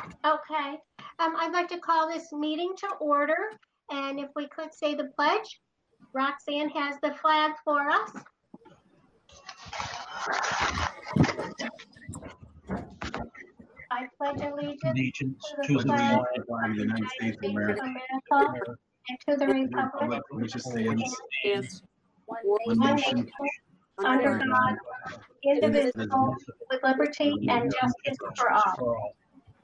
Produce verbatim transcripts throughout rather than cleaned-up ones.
Okay. Um, I'd like to call this meeting to order. And if we could say the pledge. Roxanne has the flag for us. I pledge allegiance, allegiance to to the the flag flag of the United States of America and to the republic for which it stands, One one one nation, nation, under God, indivisible, with liberty and justice for all. for all.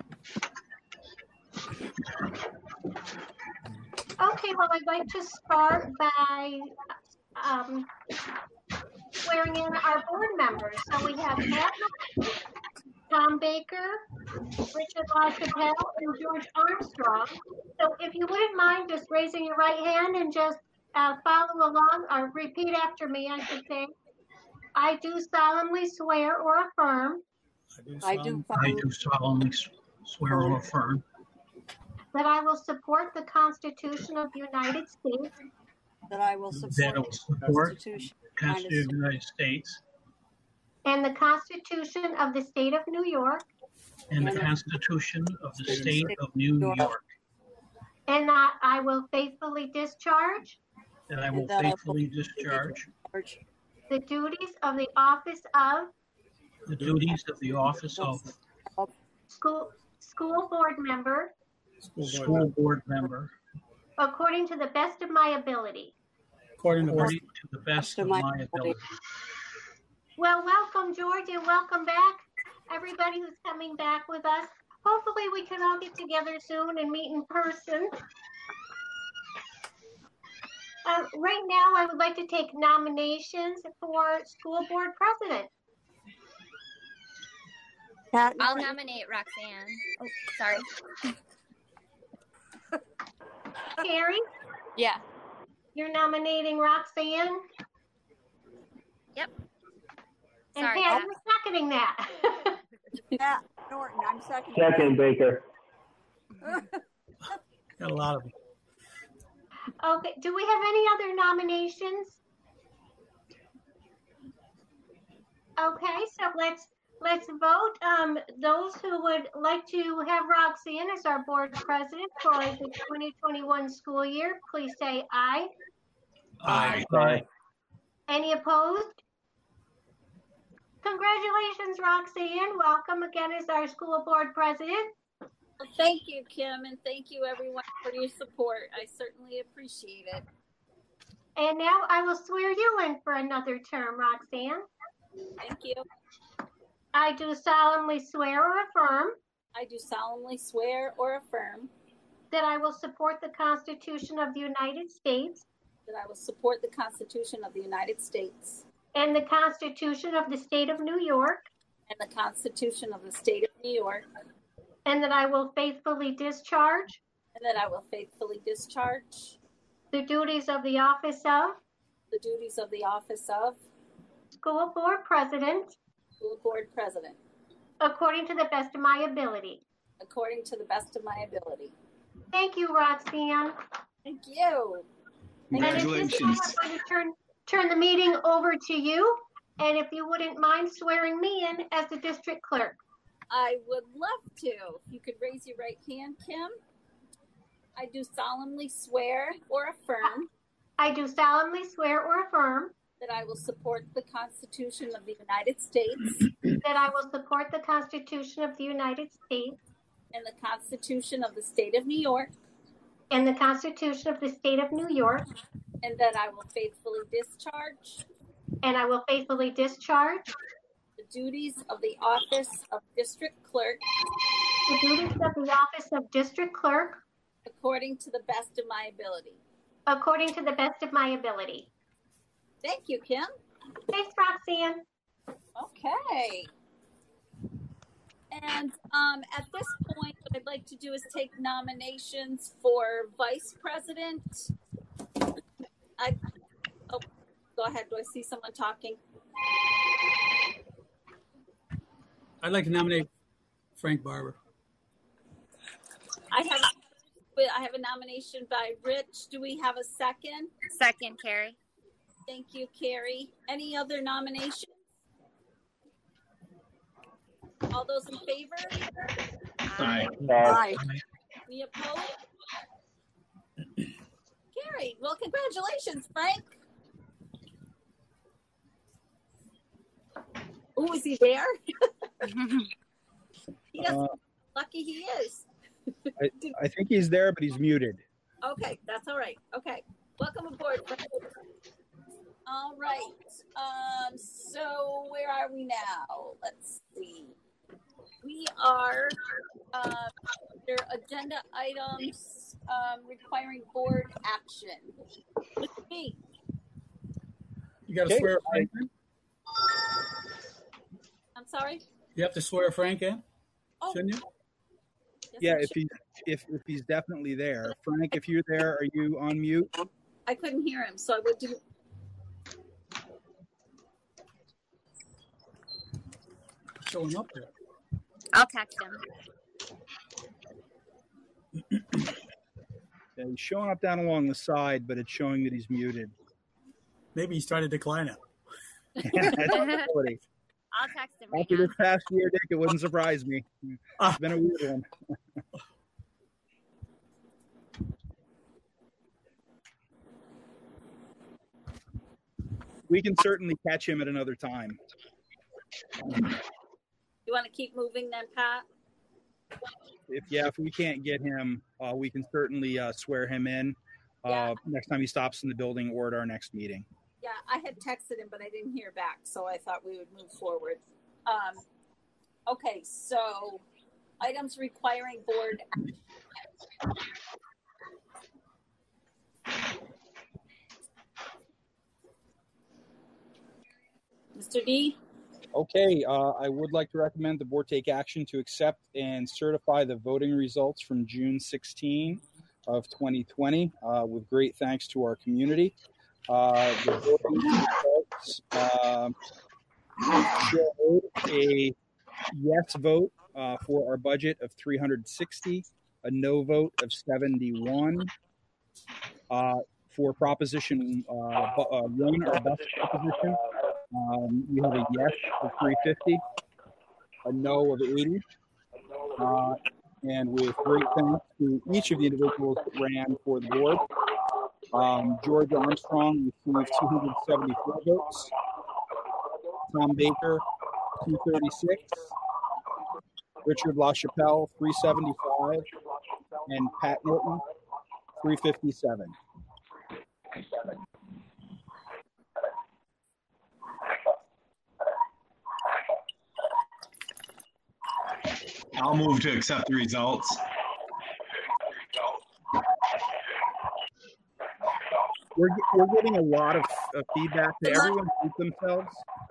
Okay, well, I'd like to start by um, swearing in our board members. So we have Pat, Tom Baker, Richard LaChapelle, and George Armstrong. So if you wouldn't mind just raising your right hand and just uh, follow along, or repeat after me, I should say. I do solemnly swear or affirm I do I do solemnly swear or affirm that I will support the Constitution of the United States that I will that I support will the support Constitution the Constitution of the United States and the Constitution of the State of New York, and the Constitution of the State of New York, and that I will faithfully discharge that I will that I will faithfully discharge the duties of the office of the duties of the office of school school board member school board member according to the best of my ability. According to according to the best of my ability. Well, welcome, George, and welcome back, everybody who's coming back with us. Hopefully we can all get together soon and meet in person. Uh, right now, I would like to take nominations for school board president. Pat, I'll nominate Roxanne. Oh, sorry. Carrie, Yeah. you're nominating Roxanne? Yep. And Sorry, Pat, Pat. you're seconding that. Pat Norton, I'm second. Second, Baker. got a lot of them. Okay, do we have any other nominations? Okay, so let's let's vote. Um, those who would like to have Roxanne as our board president for the twenty twenty-one school year, please say aye. Aye. Aye. Any opposed? Congratulations, Roxanne. Welcome again as our school board president. Well, thank you, Kim, and thank you, everyone, for your support. I certainly appreciate it. And now I will swear you in for another term, Roxanne. Thank you. I do solemnly swear or affirm I do solemnly swear or affirm that I will support the Constitution of the United States that I will support the Constitution of the United States and the Constitution of the State of New York, and the Constitution of the State of New York, and that I will faithfully discharge and that I will faithfully discharge the duties of the office of the duties of the office of school board president school board president according to the best of my ability. according to the best of my ability. Thank you, Roxanne. Thank you. And at this time, Congratulations. I'm going to turn, turn the meeting over to you. And if you wouldn't mind swearing me in as the district clerk. I would love to. If you could raise your right hand, Kim. I do solemnly swear or affirm I do solemnly swear or affirm that I will support the Constitution of the United States that I will support the Constitution of the United States and the Constitution of the State of New York, and the Constitution of the State of New York, and that I will faithfully discharge and I will faithfully discharge the duties of the office of district clerk the duties of the office of district clerk according to the best of my ability. according to the best of my ability. Thank you, Kim. Thanks, Roxanne. Okay. And um, at this point, what I'd like to do is take nominations for vice president. I, oh, go ahead. Do I see someone talking? I'd like to nominate Frank Barber. I have, I have a nomination by Rich. Do we have a second? Second, Carrie. Thank you, Carrie. Any other nominations? All those in favor? Aye. Aye. Any opposed? Carried. Well, congratulations, Frank. Oh, is he there? He doesn't. Uh, Lucky he is. I, I think he's there, but he's muted. Okay, that's all right. Okay. Welcome aboard, Frank. All right. Um, so where are we now? Let's see. We are uh, under agenda items um, requiring board action. Mister B. You got to Okay. swear Frank in? I'm sorry? You have to swear Frank in, Oh, shouldn't you? yes, Yeah, I if should. he if if he's definitely there. Frank, if you're there, are you on mute? I couldn't hear him, so I would do. Showing up there. I'll text him. Yeah, he's showing up down along the side, but it's showing that he's muted. Maybe he's trying to decline it. That's a possibility. I'll text him right After now. this past year, Dick, it wouldn't surprise me. Ah. It's been a weird one. We can certainly catch him at another time. You want to keep moving then, Pat? If yeah, if we can't get him, uh, we can certainly uh, swear him in uh, Yeah. next time he stops in the building or at our next meeting. Yeah, I had texted him, but I didn't hear back, so I thought we would move forward. Um, okay, so items requiring board action. Mister D? Okay, uh, I would like to recommend the board take action to accept and certify the voting results from June sixteenth of twenty twenty uh, with great thanks to our community. Uh, the voting results uh, showed a yes vote uh, for our budget of three hundred sixty, a no vote of seventy-one. Uh, for Proposition uh, bu- uh, one, our bus proposition, um, we have a yes of three hundred fifty, a no of eighty, uh, and with great thanks to each of the individuals that ran for the board. Um, George Armstrong received two hundred seventy-four votes, Tom Baker, two hundred thirty-six, Richard LaChapelle, three hundred seventy-five, and Pat Norton, three hundred fifty-seven. I'll move to accept the results. We're, we're getting a lot of uh, feedback. Did everyone mute themselves?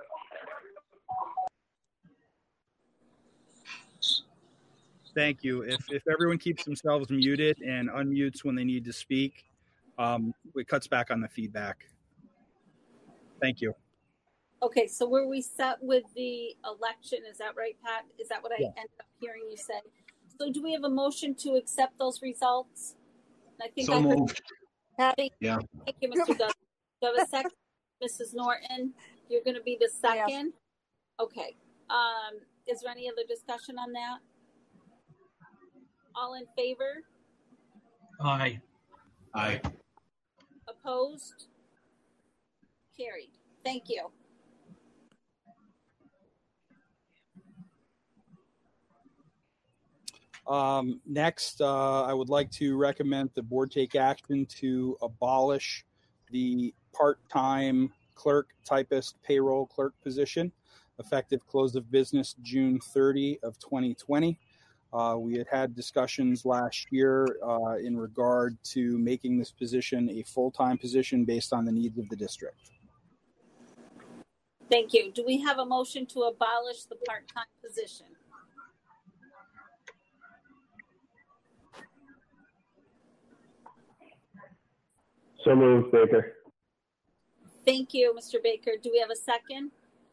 Thank you. If, if everyone keeps themselves muted and unmutes when they need to speak, um, it cuts back on the feedback. Thank you. Okay, so were we set with the election? Is that right, Pat? Is that what I Yeah. ended up hearing you say? So do we have a motion to accept those results? I think So I heard. moved. Thank Yeah. thank you, Mister Douglas. Do you have a second? Missus Norton, you're going to be the second? Okay. Um, is there any other discussion on that? All in favor? Aye. Aye. Opposed? Carried. Thank you. Um, next, uh, I would like to recommend the board take action to abolish the part-time clerk, typist, payroll clerk position, effective close of business June thirtieth of twenty twenty. Uh, we had had discussions last year uh, in regard to making this position a full-time position based on the needs of the district. Thank you. Do we have a motion to abolish the part-time position? So moved, Baker. Thank you, Mister Baker. Do we have a second?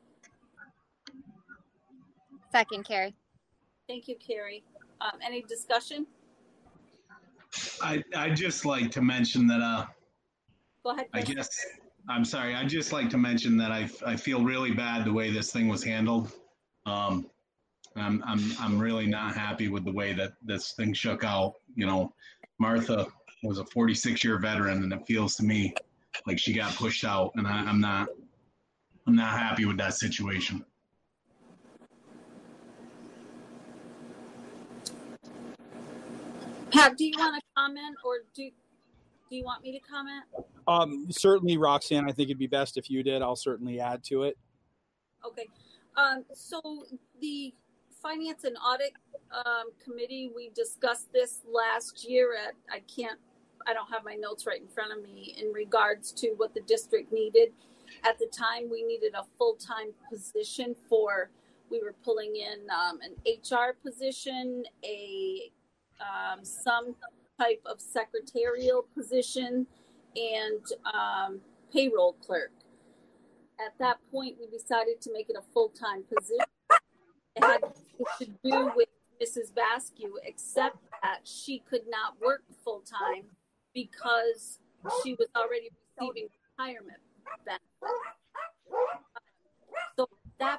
Second, Carrie. Thank you, Carrie. Um, any discussion? I, I'd just like to mention that, uh, Go ahead, I Chris. guess, I'm sorry, I'd just like to mention that I, I feel really bad the way this thing was handled. Um, I'm, I'm, I'm really not happy with the way that this thing shook out. You know, Martha was a forty-six year veteran, and it feels to me like she got pushed out, and I, I'm not, I'm not happy with that situation. Pat, do you want to comment, or do do you want me to comment? Um, certainly, Roxanne, I think it'd be best if you did. I'll certainly add to it. Okay. Um, so the Finance and Audit um, Committee, we discussed this last year at, I can't, I don't have my notes right in front of me in regards to what the district needed. At the time, we needed a full-time position for, we were pulling in um, an H R position, a um, some type of secretarial position, and um, payroll clerk. At that point, we decided to make it a full-time position. It had to do with Missus Baskew, except that she could not work full-time because she was already receiving retirement benefits. So that,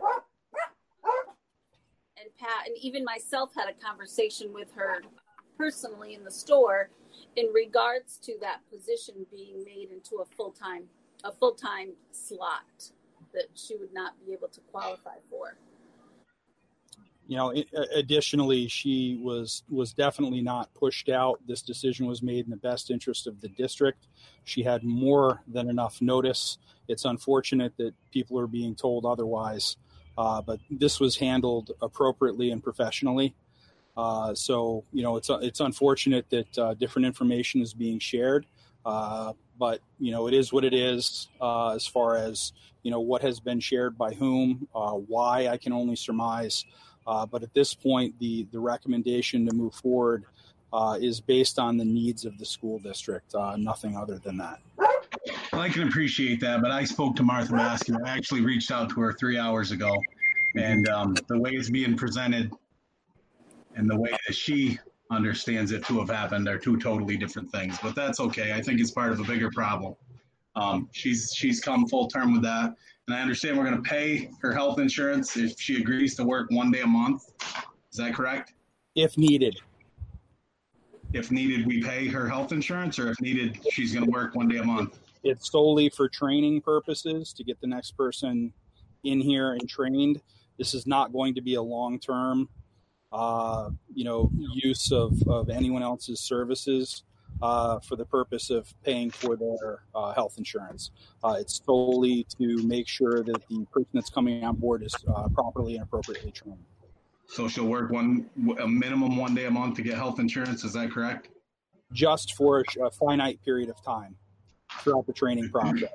and Pat, and even myself had a conversation with her personally in the store in regards to that position being made into a full-time a full-time slot that she would not be able to qualify for. You know, additionally, she was was definitely not pushed out. This decision was made in the best interest of the district. She had more than enough notice. It's unfortunate that people are being told otherwise, uh, but this was handled appropriately and professionally. Uh, so, you know, it's it's unfortunate that uh, different information is being shared. Uh, but, you know, it is what it is uh, as far as, you know, what has been shared by whom, uh, why, I can only surmise. Uh, but at this point, the, the recommendation to move forward uh, is based on the needs of the school district, uh, nothing other than that. Well, I can appreciate that, but I spoke to Martha Baskin. I actually reached out to her three hours ago, and um, the way it's being presented and the way that she understands it to have happened are two totally different things. But that's okay. I think it's part of a bigger problem. Um, she's she's come full term with that, and I understand we're going to pay her health insurance if she agrees to work one day a month. Is that correct? If needed. If needed, we pay her health insurance, or if needed, she's going to work one day a month? It's solely for training purposes to get the next person in here and trained. This is not going to be a long-term, uh, you know, use of, of anyone else's services uh, for the purpose of paying for their uh, health insurance. Uh, it's solely to make sure that the person that's coming on board is uh, properly and appropriately trained. So she'll work one a minimum one day a month to get health insurance. Is that correct? Just for a finite period of time throughout the training process.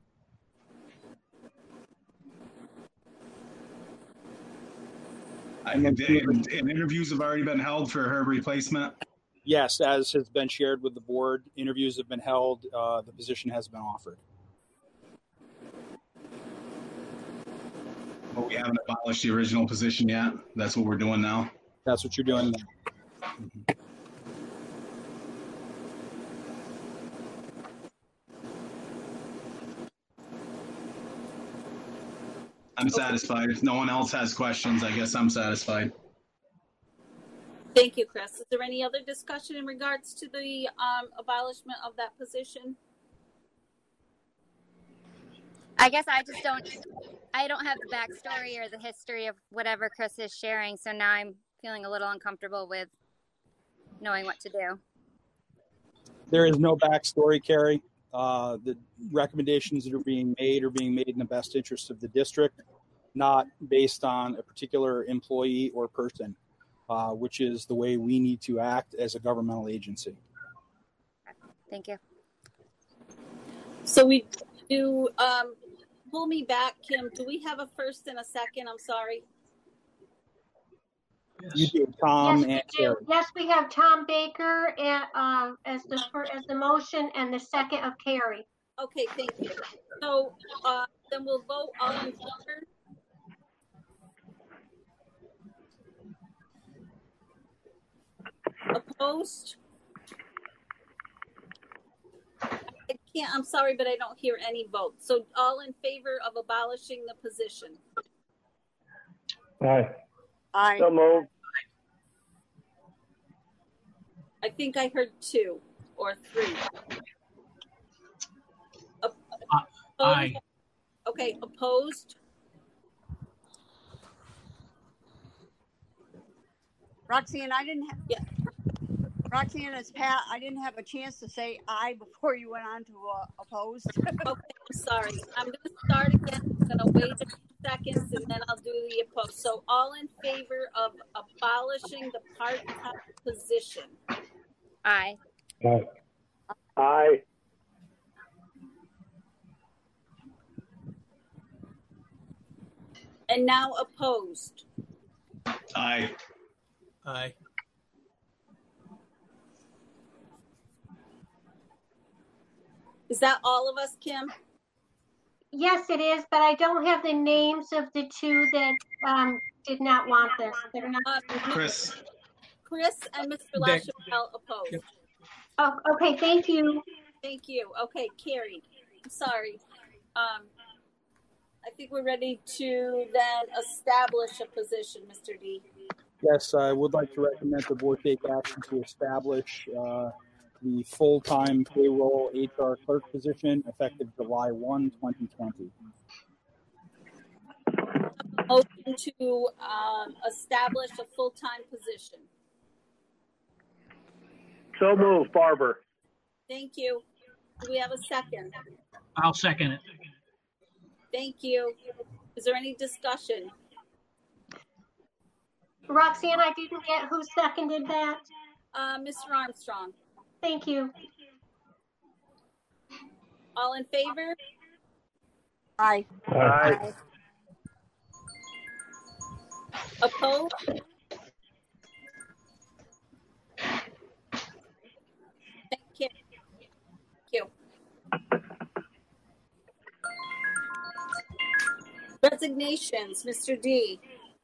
I, and, and interviews have already been held for her replacement? Yes, as has been shared with the board, interviews have been held. Uh, the position has been offered. But we haven't abolished the original position yet. That's what we're doing now. That's what you're doing now. Mm-hmm. I'm satisfied. If no one else has questions, I guess I'm satisfied. Thank you, Chris. Is there any other discussion in regards to the um, abolishment of that position? I guess I just don't, I don't have the backstory or the history of whatever Chris is sharing. So now I'm feeling a little uncomfortable with knowing what to do. There is no backstory, Carrie. Uh, the recommendations that are being made are being made in the best interest of the district, not based on a particular employee or person, uh, which is the way we need to act as a governmental agency. Thank you. So we do, um, pull me back, Kim. Do we have a first and a second? I'm sorry. You do, Tom Yes, and we do. Carrie. Yes, we have Tom Baker at, uh, as the fir- as the motion and the second of Carrie. Okay, thank you. So uh, then we'll vote all in favor. Opposed? I can't, I'm sorry, but I don't hear any votes. So all in favor of abolishing the position? Aye. Aye. So moved. I think I heard two or three. Op- Uh, Aye. Okay, opposed? Roxanne, I didn't have, Yeah. Roxanne, it's Pat. I didn't have a chance to say aye before you went on to uh, opposed. Okay, I'm sorry. I'm going to start again. I'm going to wait a few seconds and then I'll do the opposed. So all in favor of abolishing the part-time position? Aye. Aye. Aye. And now opposed? Aye. Aye. Is that all of us, Kim? Yes, it is, but I don't have the names of the two that um, did not want this. They're not. Uh, Chris. Chris and Mister Dick. LaChapelle opposed. Yep. Oh, okay, thank you. Thank you. Okay, carried. I'm sorry. Um, I think we're ready to then establish a position, Mister D. Yes, I would like to recommend the board take action to establish uh, the full-time payroll H R clerk position effective July first, twenty twenty. Motion to um, establish a full-time position. So moved, Barber. Thank you. Do we have a second? I'll second it. Thank you. Is there any discussion? Roxanne, I didn't get who seconded that. Uh, Mister Armstrong, Thank you. all in favor? Aye. Aye. Opposed? Thank you. Thank you. Resignations, Mister D.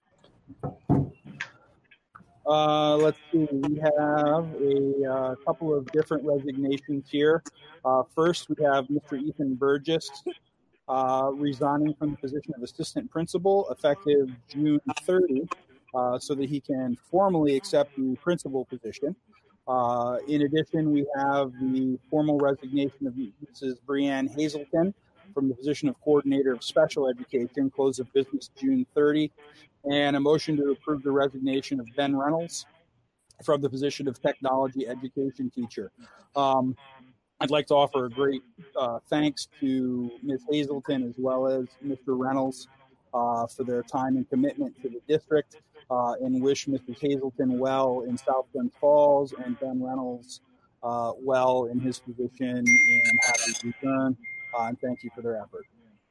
Uh, let's see, we have a uh, couple of different resignations here. Uh, first, we have Mister Ethan Burgess uh, resigning from the position of assistant principal effective June thirtieth, uh, so that he can formally accept the principal position. Uh, in addition, we have the formal resignation of Missus Brianne Hazelton from the position of coordinator of special education, close of business June thirtieth. And a motion to approve the resignation of Ben Reynolds from the position of technology education teacher. Um, I'd like to offer a great uh, thanks to Miz Hazelton as well as Mister Reynolds uh, for their time and commitment to the district, uh, and wish Missus Hazelton well in South Bend Falls and Ben Reynolds uh, well in his position and happy return. Uh, and thank you for their effort.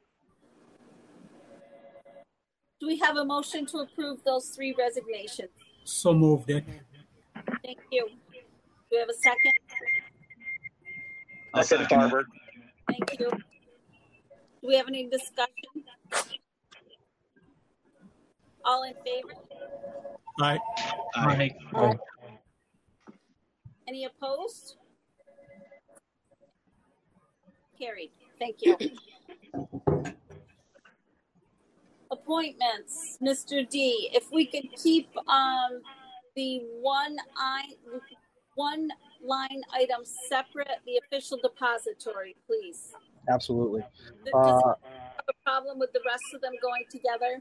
Do we have a motion to approve those three resignations? So moved, Dick. Thank you. Do we have a second? I'll Second, second it. Barber. Thank you. Do we have any discussion? All in favor? Aye. Aye. Aye. Any opposed? Carried. Thank you. Appointments, Mister D. If we could keep um, the one eye, one line item separate, the official depository, please. Absolutely. Does Uh, it have a problem with the rest of them going together?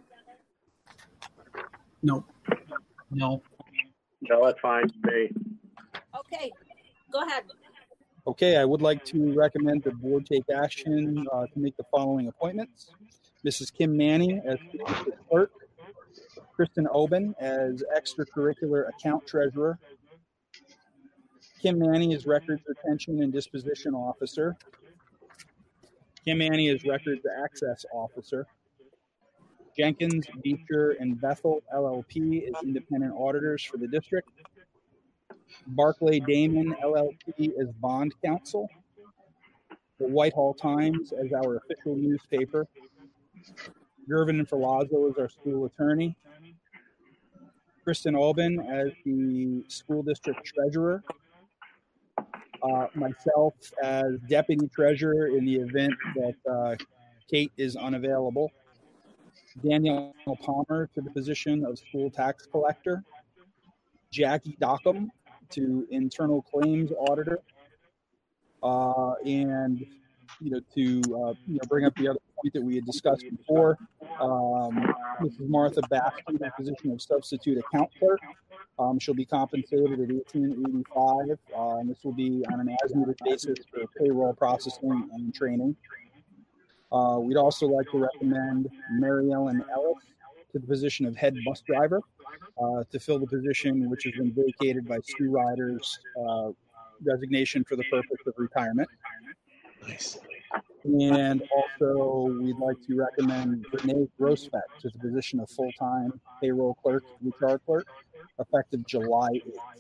No. No. No, that's fine. Me. Okay, go ahead. Okay, I would like to recommend the board take action uh, to make the following appointments. Missus Kim Manning as district clerk, Kristen Oben as extracurricular account treasurer, Kim Manning as records retention and disposition officer, Kim Manning as records access officer, Jenkins, Beecher, and Bethel L L P as independent auditors for the district, Barclay Damon L L P as bond counsel, the Whitehall Times as our official newspaper, Gervin and Filazzo as our school attorney, Kristen Oben as the school district treasurer, uh, myself as deputy treasurer in the event that uh, Kate is unavailable, Danielle Palmer to the position of school tax collector, Jackie Dockham to internal claims auditor, uh, and you know to uh, you know bring up the other point that we had discussed before. Um, Missus Martha Baskin to the position of substitute account clerk. Um, she'll be compensated at eighteen eighty-five, uh, and this will be on an as-needed basis for payroll processing and training. Uh, we'd also like to recommend Mary Ellen Ellis to the position of head bus driver uh, to fill the position which has been vacated by Stu Ryder's uh, resignation for the purpose of retirement. Nice. And also, we'd like to recommend Renee Grossbeck to the position of full-time payroll clerk, H R clerk, effective July eighth.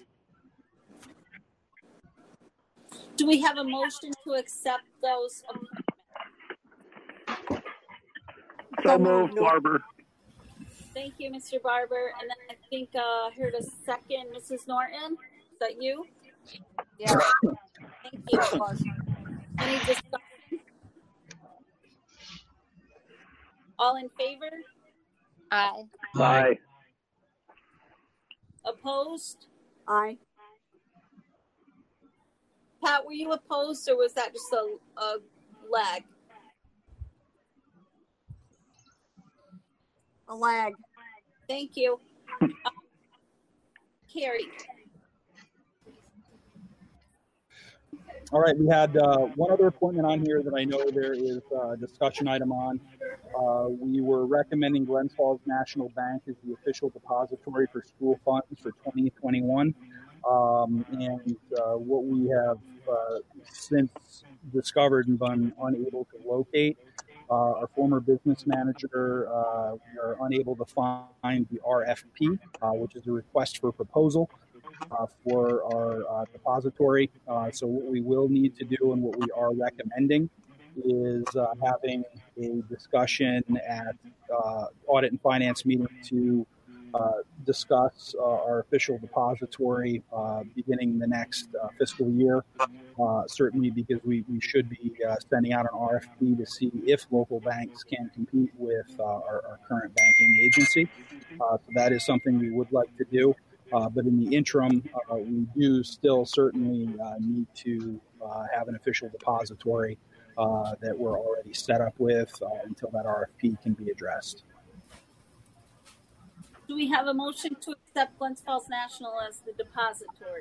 Do we have a motion to accept those appointments? So moved, Barber. Thank you, Mister Barber. And then I think uh, I heard a second, Missus Norton. Is that you? Yeah. Thank you. Any discussion? All in favor? Aye. Aye. Opposed? Aye. Pat, were you opposed or was that just a, a lag? A lag. Thank you. Uh, Carrie. All right, we had uh, one other appointment on here that I know there is a discussion item on. Uh, we were recommending Glens Falls National Bank as the official depository for school funds for twenty twenty-one. Um, and uh, what we have uh, since discovered and been unable to locate, uh, our former business manager, uh, we are unable to find the R F P, uh, which is a request for proposal. Uh, for our uh, depository. Uh, so what we will need to do and what we are recommending is uh, having a discussion at uh, audit and finance meeting to uh, discuss uh, our official depository uh, beginning the next uh, fiscal year. Uh, certainly because we, we should be uh, sending out an R F P to see if local banks can compete with uh, our, our current banking agency. Uh, so that is something we would like to do. Uh, but in the interim, uh, we do still certainly uh, need to uh, have an official depository uh, that we're already set up with uh, until that R F P can be addressed. Do we have a motion to accept Glens Falls National as the depository?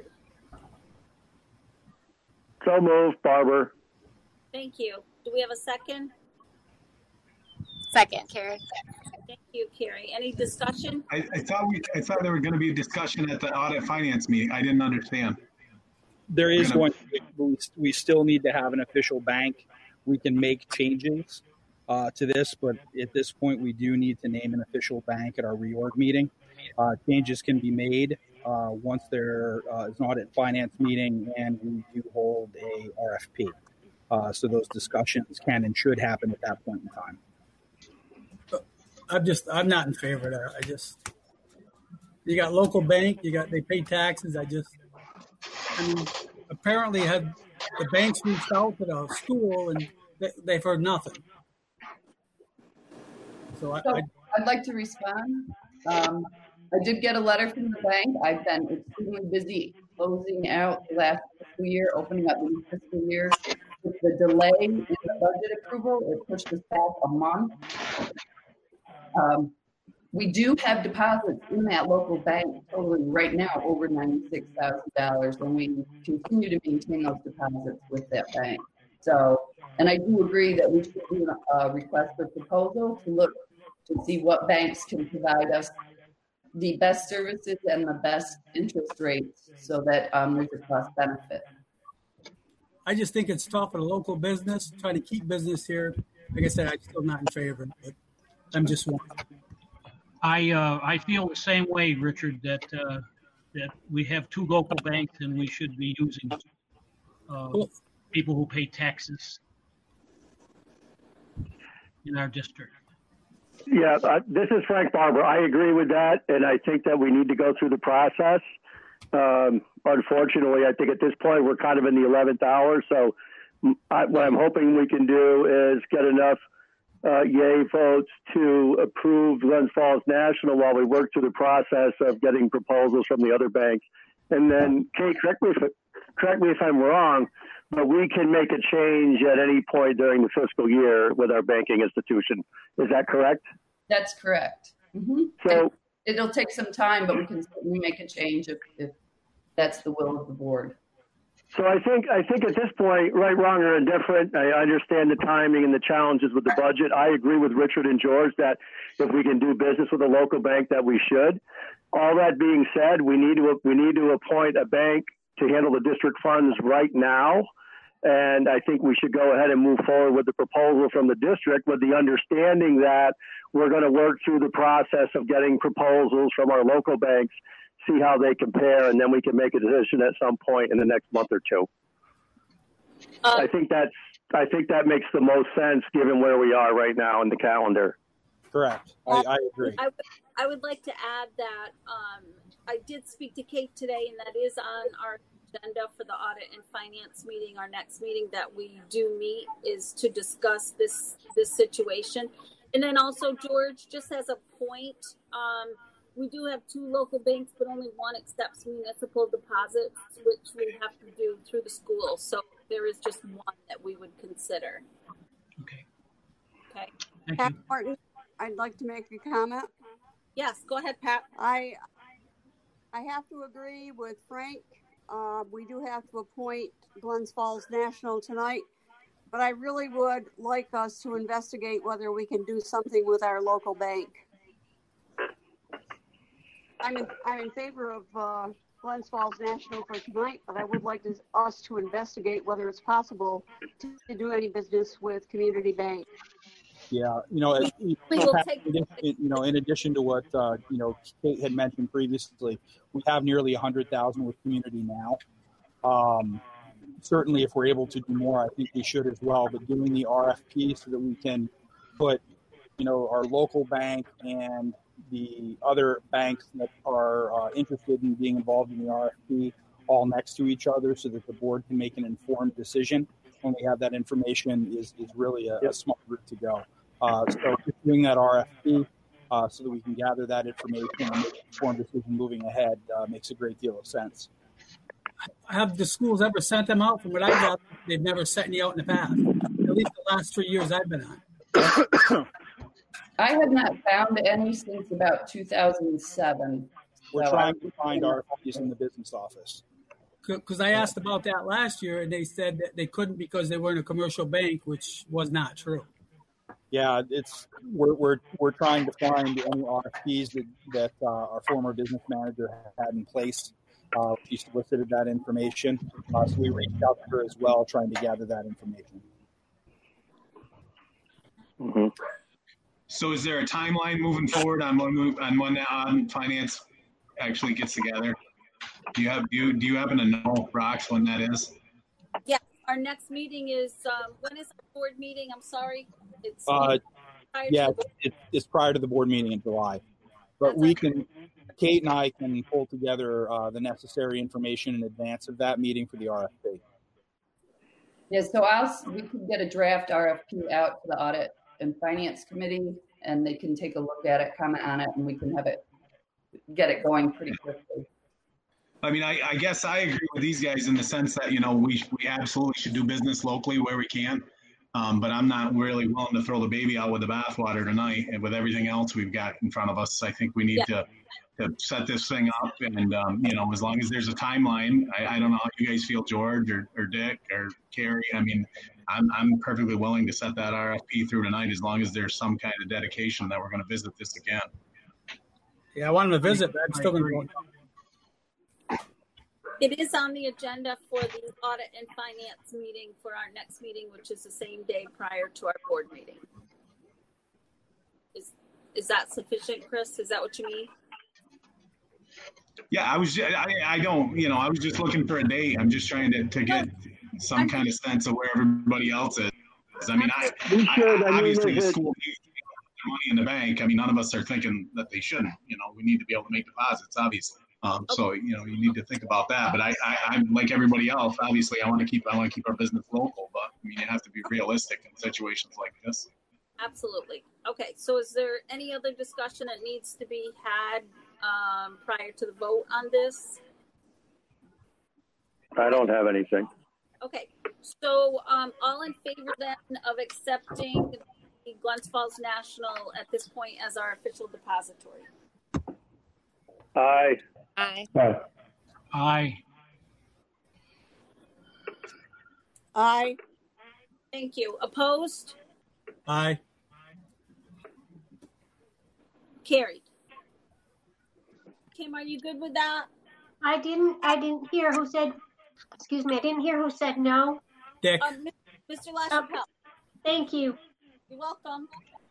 So moved, Barber. Thank you. Do we have a second? Second, Carrie. Thank you, Carrie. Any discussion? I, I thought we, I thought there were going to be a discussion at the audit finance meeting. I didn't understand. There is We're going gonna- to be, we still need to have an official bank. We can make changes uh, to this, but at this point, we do need to name an official bank at our reorg meeting. Uh, changes can be made uh, once there uh, is an audit finance meeting and we do hold a R F P. Uh, so those discussions can and should happen at that point in time. I'm just, I'm not in favor of that. I just, you got local bank, you got, they pay taxes. I just, I mean, apparently had the banks reached out to the school and they, they've heard nothing. So I, So I I'd like to respond. Um, I did get a letter from the bank. I've been extremely busy closing out the last fiscal year, opening up the new fiscal year. With the delay in the budget approval, it pushed us back a month. Um, we do have deposits in that local bank totaling right now over ninety-six thousand dollars, and we continue to maintain those deposits with that bank. So, and I do agree that we should do a request for proposal to look to see what banks can provide us the best services and the best interest rates so that um, there's a cost benefit. I just think it's tough for the local business, try to keep business here. Like I said, I'm still not in favor, but I'm just one. I uh, I feel the same way, Richard, that uh, that we have two local banks and we should be using uh, people who pay taxes in our district. Yeah, uh, this is Frank Barber. I agree with that, and I think that we need to go through the process. Um, unfortunately, I think at this point we're kind of in the eleventh hour, so I, what I'm hoping we can do is get enough uh, yay votes to approve Glens Falls National while we work through the process of getting proposals from the other banks. And then, Kate, correct me if, correct me if I'm wrong, but we can make a change at any point during the fiscal year with our banking institution. Is that correct? That's correct. Mm-hmm. So and it'll take some time, but we can certainly make a change if, if that's the will of the board. So I think I think at this point, right, wrong, or indifferent, I understand the timing and the challenges with the budget. I agree with Richard and George that if we can do business with a local bank, that we should. All that being said, we need to we need to appoint a bank to handle the district funds right now. And I think we should go ahead and move forward with the proposal from the district with the understanding that we're going to work through the process of getting proposals from our local banks, see how they compare, and then we can make a decision at some point in the next month or two. Uh, I think that's I think that makes the most sense given where we are right now in the calendar. Correct. I, I agree. I, I would like to add that um, I did speak to Kate today, and that is on our agenda for the audit and finance meeting. Our next meeting that we do meet is to discuss this this situation. And then also, George, just as a point, um, we do have two local banks, but only one accepts municipal deposits, which we have to do through the school. So there is just one that we would consider. Okay. Okay. Thank Pat you. Martin, I'd like to make a comment. Yes, go ahead, Pat. I I have to agree with Frank. Uh, we do have to appoint Glens Falls National tonight, but I really would like us to investigate whether we can do something with our local bank. I'm in, I'm in favor of uh, Glens Falls National for tonight, but I would like to, us to investigate whether it's possible to, to do any business with Community Bank. Yeah, you know, as, you, We know, will Pat, take- you know, in addition to what uh, you know Kate had mentioned previously, we have nearly a hundred thousand with Community now. Um, certainly, if we're able to do more, I think we should as well. But doing the R F P so that we can put, you know, our local bank and the other banks that are uh, interested in being involved in the R F P all next to each other, so that the board can make an informed decision when we have that information is is really a, a smart route to go. Uh, so just doing that R F P uh, so that we can gather that information and make an informed decision moving ahead uh, makes a great deal of sense. Have the schools ever sent them out? From what I got, they've never sent any out in the past. At least the last three years I've been on. I have not found any since about two thousand seven. We're So trying I- to find R F Ps in the business office. Because I asked about that last year, and they said that they couldn't because they weren't a commercial bank, which was not true. Yeah, it's we're we're we're trying to find any R F Ps that that uh, our former business manager had in place. Uh, she solicited that information, uh, so we reached out to her as well, trying to gather that information. Mm-hmm. So is there a timeline moving forward on when move on when on finance actually gets together? Do you have do you, do you happen to know, Rox, when that is? Yeah, our next meeting is, um, when is our board meeting? I'm sorry. It's Uh, prior to yeah, the board- it, it's prior to the board meeting in July, but That's we okay. can, Kate and I can pull together uh, the necessary information in advance of that meeting for the R F P. Yeah, so I'll, s- we can get a draft R F P out to the audit and finance committee, and they can take a look at it, comment on it, and we can have it, get it going pretty quickly. I mean, I, I guess I agree with these guys in the sense that, you know, we, we absolutely should do business locally where we can. Um, but I'm not really willing to throw the baby out with the bathwater tonight. And with everything else we've got in front of us, I think we need to, to set this thing up. And, um, you know, as long as there's a timeline, I, I don't know how you guys feel, George or, or Dick or Carrie. I mean, I'm, I'm perfectly willing to set that R F P through tonight as long as there's some kind of dedication that we're going to visit this again. Yeah, I wanted to visit, but I'm still going to go. It is on the agenda for the audit and finance meeting for our next meeting, which is the same day prior to our board meeting. Is is that sufficient, Chris? Is that what you mean? Yeah, I was, I, I don't, you know, I was just looking for a date. I'm just trying to, to get some kind of sense of where everybody else is. I mean, I, We should, I I mean, obviously the is it- school needs to get money in the bank. I mean, none of us are thinking that they shouldn't, you know, we need to be able to make deposits, obviously. Um, so, you know, you need to think about that. But I, I, I'm like everybody else, obviously I want to keep, I want to keep our business local, but I mean, you have to be realistic in situations like this. Absolutely. Okay, so is there any other discussion that needs to be had um, prior to the vote on this? I don't have anything. Okay, so um, all in favor then of accepting the Glens Falls National at this point as our official depository? Aye. Aye. Aye. Aye. Aye. Thank you. Opposed? Aye. Carried. Kim, are you good with that? I didn't, I didn't hear who said, excuse me, I didn't hear who said no. Dick. Um, Mister LaChapelle. Thank you. You're welcome.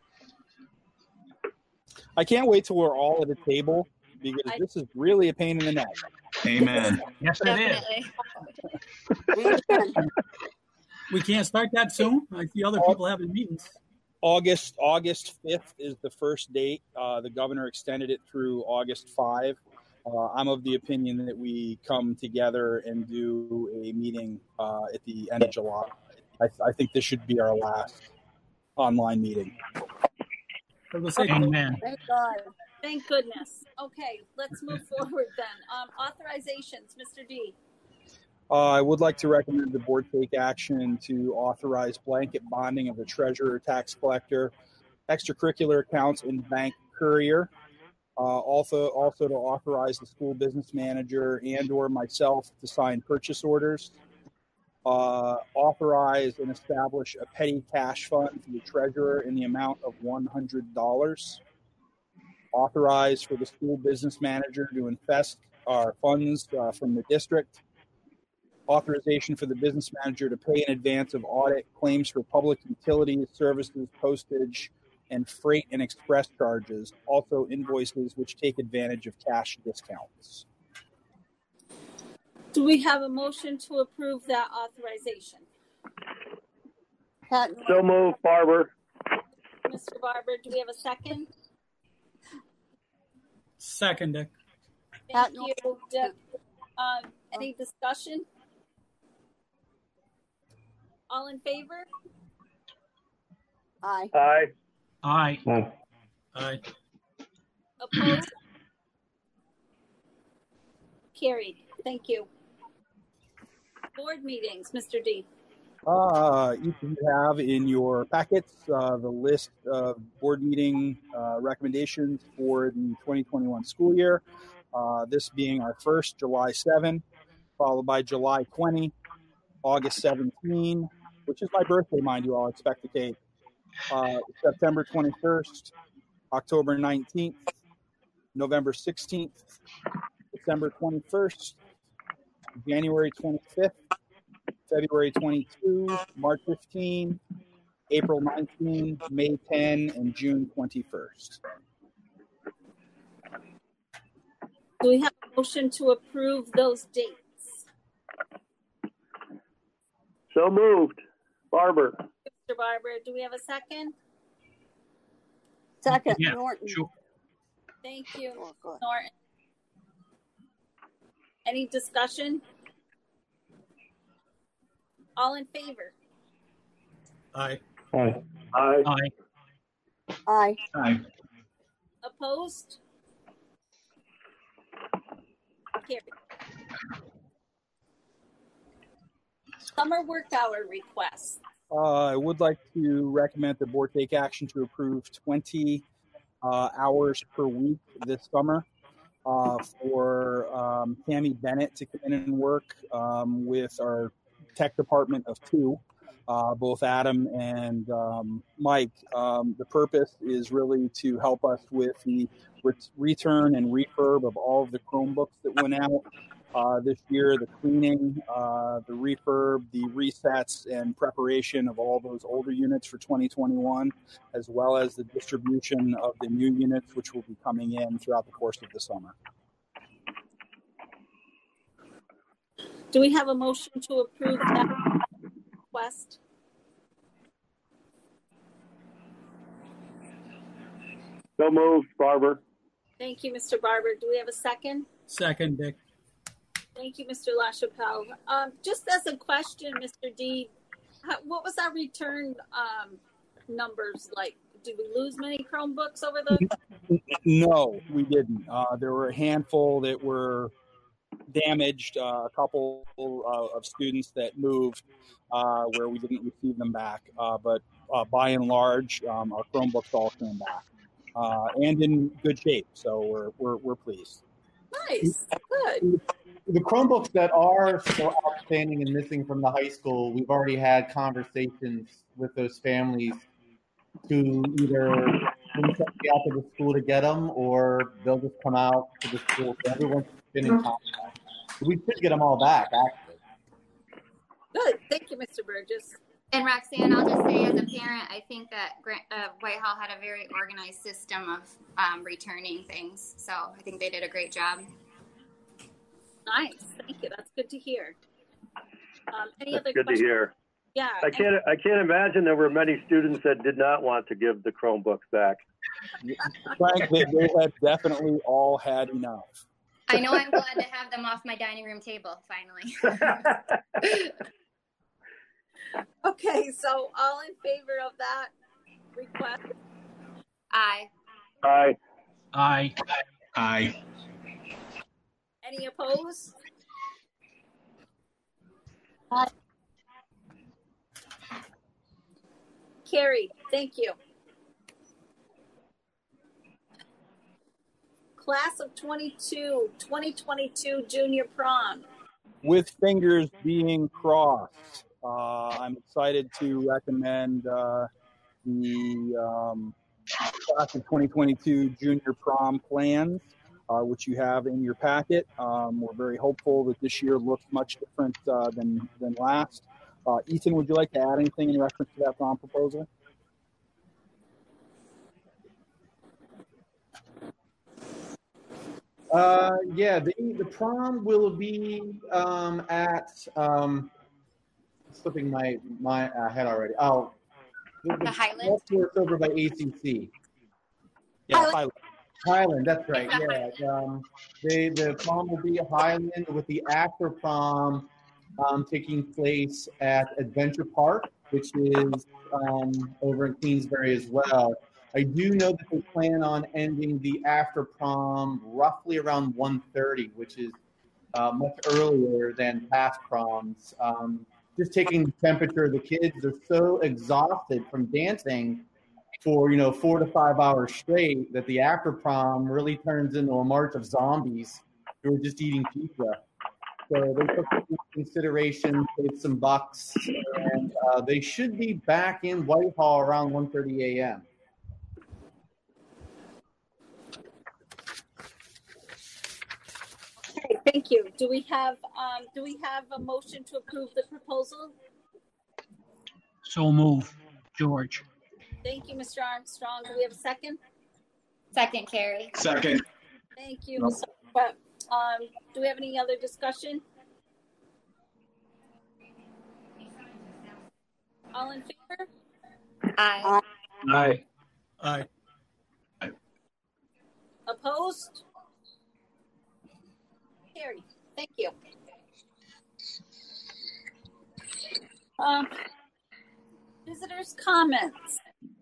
I can't wait till we're all at a table because I- this is really a pain in the neck. Amen. Yes, it is. Definitely. We can't start that soon. I see other people having meetings. August August fifth is the first date. Uh, the governor extended it through August fifth. Uh, I'm of the opinion that we come together and do a meeting uh, at the end of July. I, I think this should be our last online meeting. I was gonna say, Amen. Thank God. Thank goodness. Okay, let's move forward then. Um, authorizations, Mister D. Uh, I would like to recommend the board take action to authorize blanket bonding of the treasurer, tax collector, extracurricular accounts, and bank courier. Uh, also, also to authorize the school business manager and or myself to sign purchase orders. Uh, authorize and establish a petty cash fund for the treasurer in the amount of one hundred dollars. Authorize for the school business manager to invest our funds uh, from the district. Authorization for the business manager to pay in advance of audit claims for public utilities, services, postage, and freight and express charges. Also invoices which take advantage of cash discounts. Do we have a motion to approve that authorization? Pat, So move, Barber. Mister Barber, do we have a second? second, Dick. Thank Pat, you. Deb. Um, any discussion? All in favor? Aye. Aye. Aye. Aye. Opposed? Carried. Thank you. Board meetings, Mister D. Uh, each of you have in your packets uh, the list of board meeting uh, recommendations for the twenty twenty-one school year. Uh, this being our first, July seventh, followed by July twentieth, August seventeenth, which is my birthday, mind you, I'll expect a cake. Uh, September twenty-first, October nineteenth, November sixteenth, December twenty-first, January twenty-fifth, February twenty-second, March fifteenth, April nineteenth, May tenth, and June twenty-first. Do we have a motion to approve those dates? So moved, Barber. Mister Barber, do we have a second? Second, Yeah, Norton. sure. Thank you, Oh, good. Norton. Any discussion? All in favor? Aye. Aye. Aye. Aye. Aye. Aye. Opposed? Carried. Summer work hour request. Uh, I would like to recommend the board take action to approve twenty uh, hours per week this summer uh, for um, Tammy Bennett to come in and work um, with our tech department of two, uh, both Adam and um, Mike. Um, the purpose is really to help us with the ret- return and refurb of all of the Chromebooks that went out uh, this year, the cleaning, uh, the refurb, the resets, and preparation of all those older units for twenty twenty-one, as well as the distribution of the new units, which will be coming in throughout the course of the summer. Do we have a motion to approve that request? So moved, Barber. Thank you, Mister Barber. Do we have a second? Second, Dick. Thank you, Mister LaChapelle. Um, just as a question, Mister D, how, what was our return um, numbers like? Did we lose many Chromebooks over the? No, we didn't. Uh, there were a handful that were damaged, uh, a couple uh, of students that moved uh, where we didn't receive them back. Uh, but uh, by and large, um, our Chromebooks all came back uh, and in good shape. So we're we're, we're pleased. Nice, good. The Chromebooks that are still outstanding and missing from the high school, we've already had conversations with those families to either send somebody out to the school to get them, or they'll just come out to the school. So everyone's been in contact. We should get them all back, actually. Good. Thank you, Mister Burgess. And Roxanne, I'll just say as a parent, I think that Grant, uh, Whitehall had a very organized system of um, returning things. So I think they did a great job. Nice. Thank you. That's good to hear. Um, any That's other good questions? to hear. Yeah. I can't. I can't imagine there were many students that did not want to give the Chromebooks back. Frank, they, they have definitely all had enough. I know I'm glad to have them off my dining room table, finally. Okay, so all in favor of that request? Aye. Aye. Aye. Aye. Any opposed? Aye. Carried. Thank you. Class of twenty-two, twenty twenty-two junior prom. With fingers being crossed, uh, I'm excited to recommend uh, the um, class of twenty twenty-two junior prom plans, uh, which you have in your packet. Um, we're very hopeful that this year looks much different uh, than, than last. Uh, Ethan, would you like to add anything in reference to that prom proposal? Uh, yeah, the, the prom will be um, at, um, slipping my, my uh, head already. Oh, the, The Highland? It's over by A C C. Yeah, Highland. Highland. Highland, that's right. Is that Yeah, um, they, the prom will be at Highland with the after prom um, taking place at Adventure Park, which is um, over in Queensbury as well. I do know that they plan on ending the after prom roughly around one thirty, which is uh, much earlier than past proms. Um, just taking the temperature of the kids, they're so exhausted from dancing for, you know, four to five hours straight that the after prom really turns into a march of zombies who are just eating pizza. So they took into consideration, paid some bucks, and uh, they should be back in Whitehall around one thirty a.m. Okay, thank you. Do we have um, do we have a motion to approve the proposal? So move, George. Thank you, Mister Armstrong. Do we have a second? Second, Carrie. Second. Thank you, Mister But um, do we have any other discussion? All in favor? Aye. Aye. Aye. Opposed? Carried. Thank you. Um, visitors' comments.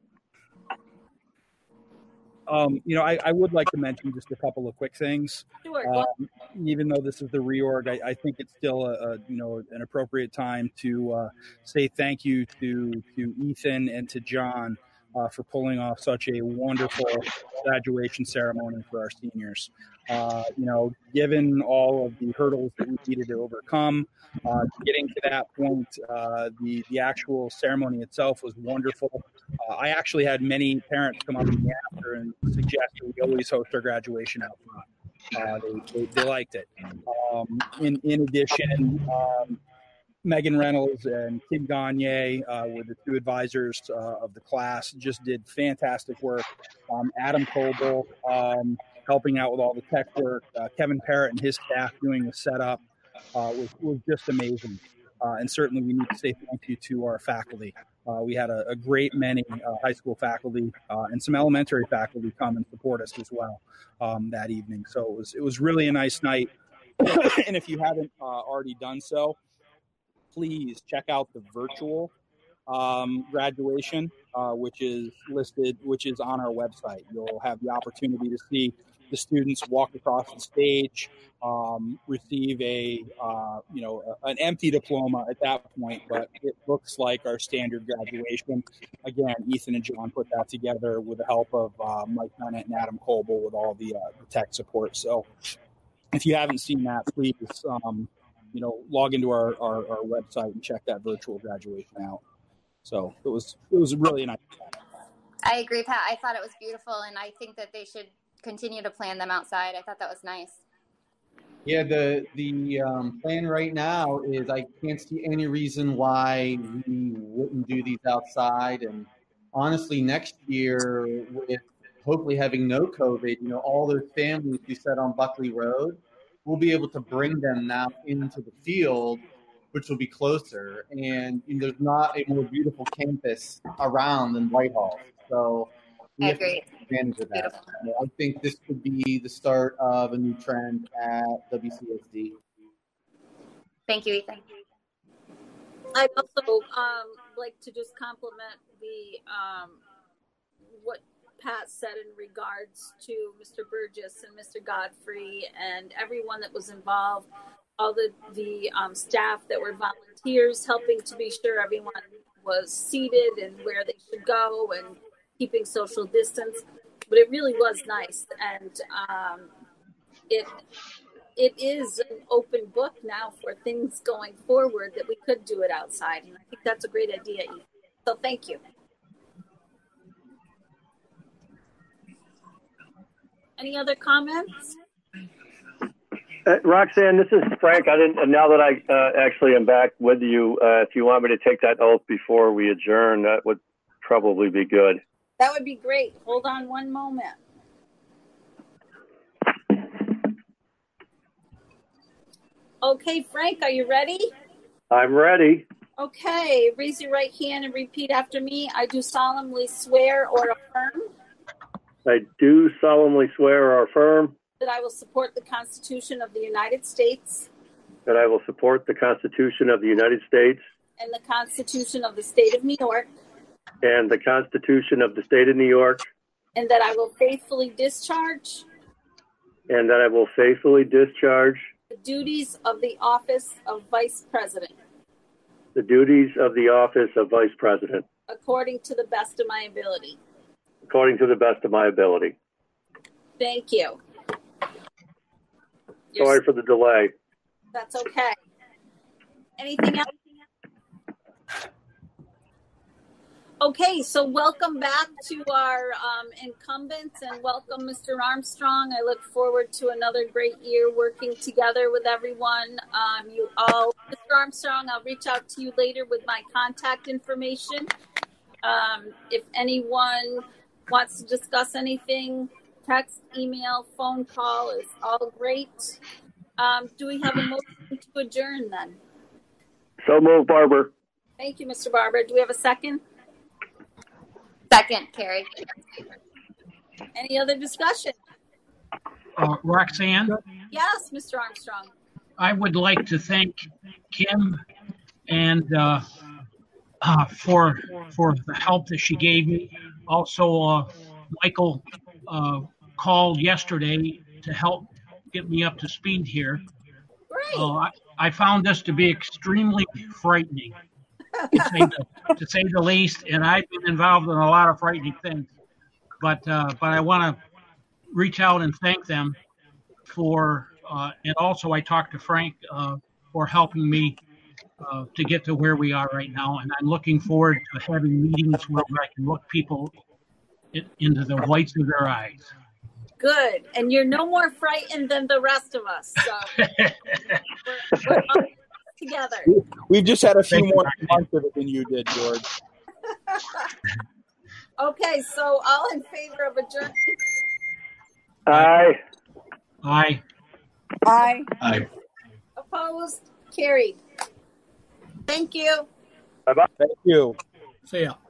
Um, you know, I, I would like to mention just a couple of quick things. Sure. go Um, even though this is the reorg, I, I think it's still a, a you know an appropriate time to uh, say thank you to to Ethan and to John uh, for pulling off such a wonderful graduation ceremony for our seniors. Uh, you know, given all of the hurdles that we needed to overcome, uh, getting to that point, uh, the the actual ceremony itself was wonderful. Uh, I actually had many parents come up to me after and suggest that we always host our graduation out front. Uh, they, they, they liked it. Um, in, in addition, um, Megan Reynolds and Kim Gagne uh, were the two advisors uh, of the class, just did fantastic work. Um, Adam Coble um, helping out with all the tech work. Uh, Kevin Parrott and his staff doing the setup uh, was, was just amazing. Uh, and certainly we need to say thank you to our faculty. Uh, we had a, a great many uh, high school faculty uh, and some elementary faculty come and support us as well um, that evening. So it was it was really a nice night. And if you haven't uh, already done so, please check out the virtual um, graduation uh, which is listed, which is on our website. You'll have the opportunity to see the students walk across the stage, um, receive a, uh, you know, an empty diploma at that point, but it looks like our standard graduation. Again, Ethan and John put that together with the help of uh, Mike Bennett and Adam Coble with all the, uh, the tech support. So if you haven't seen that, please, um, you know, log into our, our, our website and check that virtual graduation out. So it was, it was really nice. I agree, Pat. I thought it was beautiful, and I think that they should continue to plan them outside. I thought that was nice. Yeah, the the um, plan right now is I can't see any reason why we wouldn't do these outside. And honestly, next year, with hopefully having no COVID, you know, all those families we said on Buckley Road, we'll be able to bring them now into the field, which will be closer. And you know, there's not a more beautiful campus around than Whitehall. So we I have to agree. take advantage of that. I think this could be the start of a new trend at W C S D. Thank you, Ethan. I'd also um, like to just compliment the um, what Pat said in regards to Mister Burgess and Mister Godfrey and everyone that was involved, all the, the um, staff that were volunteers helping to be sure everyone was seated and where they should go and keeping social distance. But it really was nice. And um, it it is an open book now for things going forward that we could do it outside. And I think that's a great idea, Ethan. So thank you. Any other comments? Uh, Roxanne, this is Frank. I didn't. Now that I uh, actually am back with you, uh, if you want me to take that oath before we adjourn, that would probably be good. That would be great. Hold on one moment. Okay, Frank, are you ready? I'm ready. Okay, raise your right hand and repeat after me. I do solemnly swear or affirm I do solemnly swear or affirm that I will support the Constitution of the United States that I will support the Constitution of the United States and the Constitution of the State of New York, and the Constitution of the State of New York, and that I will faithfully discharge and that I will faithfully discharge the duties of the office of Vice President the duties of the office of Vice President according to the best of my ability. according to the best of my ability. Thank you. Sorry for the delay. That's okay. Anything else? Okay, so welcome back to our um, incumbents and welcome Mister Armstrong. I look forward to another great year working together with everyone. Um, you all, Mister Armstrong, I'll reach out to you later with my contact information. Um, if anyone wants to discuss anything, text, email, phone call is all great. Um, do we have a motion to adjourn then? So moved, Barbara. Thank you, Mister Barber. Do we have a second? Second, Carrie. Any other discussion? Uh, Roxanne, Yes, Mister Armstrong. I would like to thank Kim and uh, uh, for for the help that she gave me. Also, uh, Michael uh, called yesterday to help get me up to speed here. Great. Uh, I, I found this to be extremely frightening, to say the, to say the least, and I've been involved in a lot of frightening things. But uh, but I want to reach out and thank them for, uh, and also I talked to Frank uh, for helping me uh, to get to where we are right now. And I'm looking forward to having meetings where I can look people in, into the whites of their eyes. Good. And you're no more frightened than the rest of us. So we're, we're all together. We've just had a few Thank you, more Roxanne. months of it than you did, George. Okay, so all in favor of adjournment? Aye. Aye. Aye. Aye. Opposed? Carried. Thank you. Bye-bye. Thank you. See ya.